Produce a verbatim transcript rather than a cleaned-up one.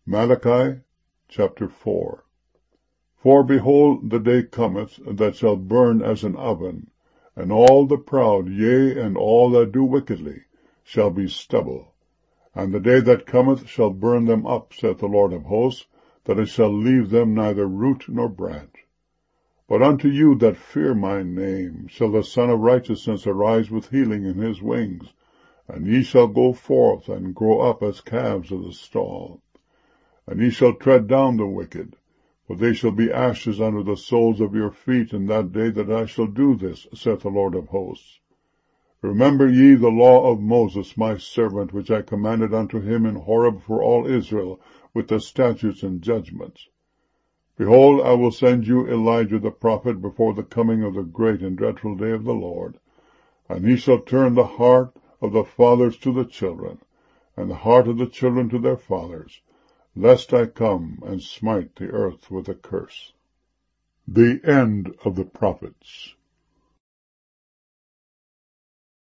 Malachi chapter four. For behold, the day cometh that shall burn as an oven, and all the proud, yea, and all that do wickedly, shall be stubble. And the day that cometh shall burn them up, saith the Lord of hosts, that it shall leave them neither root nor branch. But unto you that fear my name shall the Son of Righteousness arise with healing in his wings, and ye shall go forth and grow up as calves of the stall. And ye shall tread down the wicked, for they shall be ashes under the soles of your feet in that day that I shall do this, saith the Lord of hosts. Remember ye the law of Moses my servant, which I commanded unto him in Horeb for all Israel, with the statutes and judgments. Behold, I will send you Elijah the prophet before the coming of the great and dreadful day of the Lord. And he shall turn the heart of the fathers to the children, and the heart of the children to their fathers, lest I come and smite the earth with a curse. The end of the prophets.